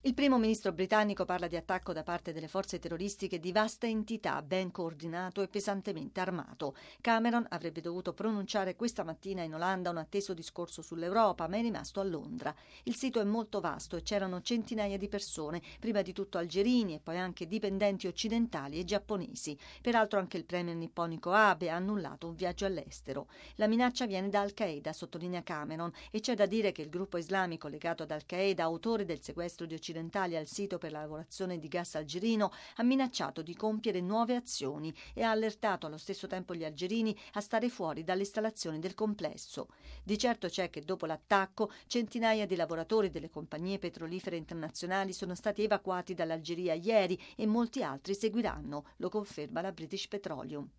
Il primo ministro britannico parla di attacco da parte delle forze terroristiche di vasta entità, ben coordinato e pesantemente armato. Cameron avrebbe dovuto pronunciare questa mattina in Olanda un atteso discorso sull'Europa, ma è rimasto a Londra. Il sito è molto vasto e c'erano centinaia di persone, prima di tutto algerini e poi anche dipendenti occidentali e giapponesi. Peraltro anche il premier nipponico Abe ha annullato un viaggio all'estero. La minaccia viene da Al-Qaeda, sottolinea Cameron, e c'è da dire che il gruppo islamico legato ad Al-Qaeda, autore del sequestro di occidentali al sito per la lavorazione di gas algerino, ha minacciato di compiere nuove azioni e ha allertato allo stesso tempo gli algerini a stare fuori dalle installazioni del complesso. Di certo c'è che dopo l'attacco centinaia di lavoratori delle compagnie petrolifere internazionali sono stati evacuati dall'Algeria ieri e molti altri seguiranno, lo conferma la British Petroleum.